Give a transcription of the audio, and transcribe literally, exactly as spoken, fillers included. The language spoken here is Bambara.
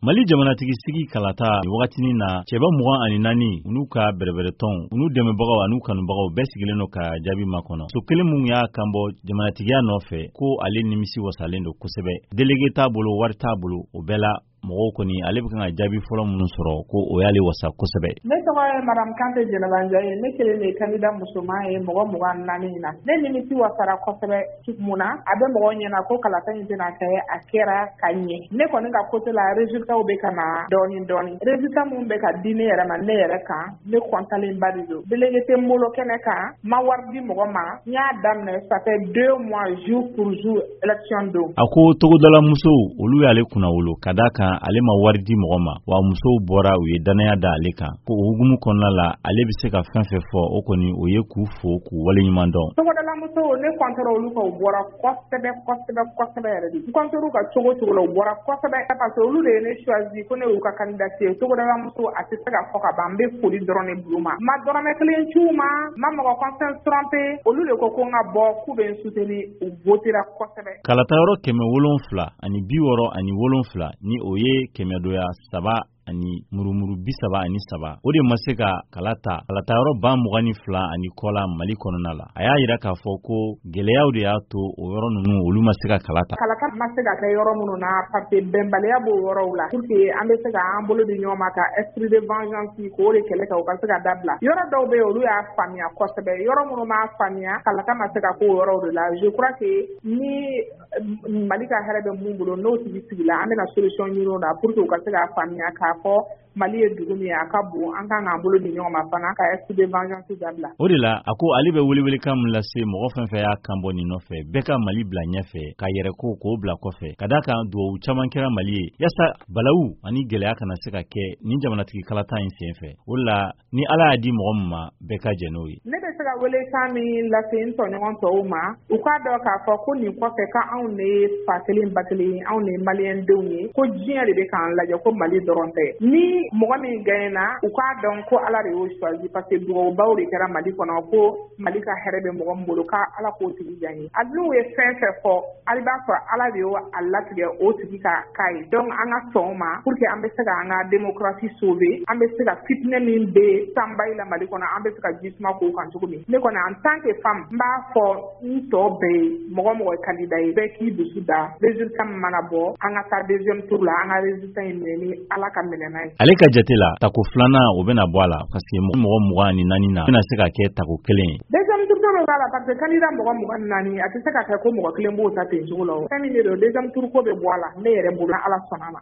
Mali jamanatigi sigi kalata wagatini na cɛba mugan ani naani unu ka bɛrɛbɛrɛtɔn unu dɛmɛbagaw anu kanubagaw bɛɛ sigilen no ka jaabi makɔnɔ. So kelen mun y'a kanbɔ jamanatigiya nɔfɛ ko ale nimisi wasalen do kosɛbɛ. Délégué t'a bolo wari t'a bolo o bɛɛ la mɔgɔw kɔni ale bɛ kan ka jaabi fɔlɔ minnu sɔrɔ ko o y'ale wasa kosɛbɛ. Ne tɔgɔ ye Madame Kante Jɛnɛbanjɛ ye. Ne kelen de ye candidat musoman ye mɔgɔ mugan ni naani na. Ne nimisi wasara kosɛbɛ mun na a bɛ mɔgɔw ɲɛna ko kalata in tɛna kɛ a kɛra ka ɲɛ. Ne kɔni ka côté la résultat bɛ ka na dɔɔni dɔɔni. Résultat mun bɛ ka di ne yɛrɛ ma ne yɛrɛ kan ne kɔntalen ba de don. Délégué tɛ n bolo kɛnɛ kan ma wari di mɔgɔ ma n y'a daminɛ ça fait deux mois jour pour jour élection don. A ko togodala musow olu y'ale kunna wolo ka da kan ale ma wari di mɔgɔ ma wa musow bɔra u ye danaya da ale kan ko o hukumu kɔnɔna la ale bɛ se ka fɛn fɛn fɔ o kɔni o ye k'u fo k'u waleɲuman dɔn. Togodala musow ne kɔntara olu ka u bɔra kosɛbɛ kosɛbɛ kosɛbɛ yɛrɛ de. N kɔntara u ka cogo cogo la u bɔra kosɛbɛ parce que olu de ye ne choisi ko ne y'u ka candidat ye. Togodala musow a tɛ se ka fɔ ka ban n bɛ foli dɔrɔn de bulu ma. Ma dɔrɔmɛ kelen c'u ma ma mɔgɔ conscience trompé olu de ko ko n ka bɔ k'u bɛ n soutenir u votera kosɛbɛ. Kalata yɔrɔ kɛmɛ wolonfila ani bi wɔɔrɔ ani wolonfila ni o ye kɛmɛ doya saba ani murumuru bi saba ani saba o de ma se ka kalata kalata yɔrɔ ban mugan ni fila ani kɔla Mali kɔnɔna la. A y'a yira k'a fɔ ko gɛlɛyaw de y'a to o yɔrɔ ninnu olu ma se ka kalata. Kalata ma se ka kɛ yɔrɔ minnu na parce que bɛnbaliya b'o yɔrɔw la pour que an bɛ se ka an bolo di ɲɔgɔn ma ka esprit de vengeance k'o de kɛlɛ kɛ o ka se ka dabila. Yɔrɔ dɔw bɛ yen olu y'a faamuya kosɛbɛ yɔrɔ minnu m'a faamuya kalata ma se ka k'o yɔrɔw de la. Je crois que ni Mali ka hɛrɛ bɛ mun bolo n'o tigi sigila an bɛna solution ɲini o la pour que u ka se k'a faamuya k'a fɔ Mali ye dugu min ye a ka bon an kan k'an bolo di ɲɔgɔn ma fana ka esprit de vengeance dabila. O de la a ko ale bɛ welewelekan min lase mɔgɔ fɛn fɛn y'a kanbɔ nin nɔfɛ bɛɛ ka Mali bila ɲɛfɛ ka yɛrɛ ko k'o bila kɔfɛ ka da kan duwawu caman kɛra Mali ye yasa balawu ani gɛlɛya kana se ka kɛ nin jamanatigi kalata in senfɛ. O la ni Ala y'a di mɔgɔ min ma bɛɛ ka jɛ n'o ye. Ne bɛ se ka welekan min lase n tɔɲɔgɔn tɔw ma u k'a dɔn k'a fɔ ko nin kɔfɛ ka anw de ye fa kelen ba kelen anw de ye maliyɛn denw ye ko diɲɛ de bɛ k'an lajɛ ko Mali dɔrɔn tɛ. Ni mɔgɔ min gagné u k'a dɔn ko Ala de y'o choisi parce que dugawubaw de kɛra Mali kɔnɔ ko Mali ka hɛrɛ bɛ mɔgɔ min bolo ka Ala k'o tigi gagné. A n'u ye fɛn fɛn fɔ hali b'a sɔrɔ Ala de y'o a latigɛ o tigi ka k'a ye. Donc an ka sɔn o ma pour que an bɛ se ka an ka démocratie sauver an bɛ se ka fitinɛ min bɛ sanbayi la Mali kɔnɔ an bɛ se ka jisuma k'o kan cogo min. Ne kɔni en tant que femme n b'a fɔ n tɔ bɛɛ ye mɔgɔ mɔgɔ ye candidat ye bɛɛ k'i dusu da résultat min mana bɔ an ka taa deuxième tour la an ka résultat in minɛ ni Ala ka minɛ n'a ye. Ale ka jate la tako filanan o bɛna bɔ a la parce que mɔgɔ mugan ni naani na bɛna se ka kɛ tako kelen ye. Deuxième tour bɛ b'a la parce que candidat mɔgɔ mugan ni naani a tɛ se ka kɛ ko mɔgɔ kelen b'o ta ten cogo la o. Fɛn min de don deuxième tour ko bɛ bɔ a la ne yɛrɛ bolo Ala sɔnna a ma.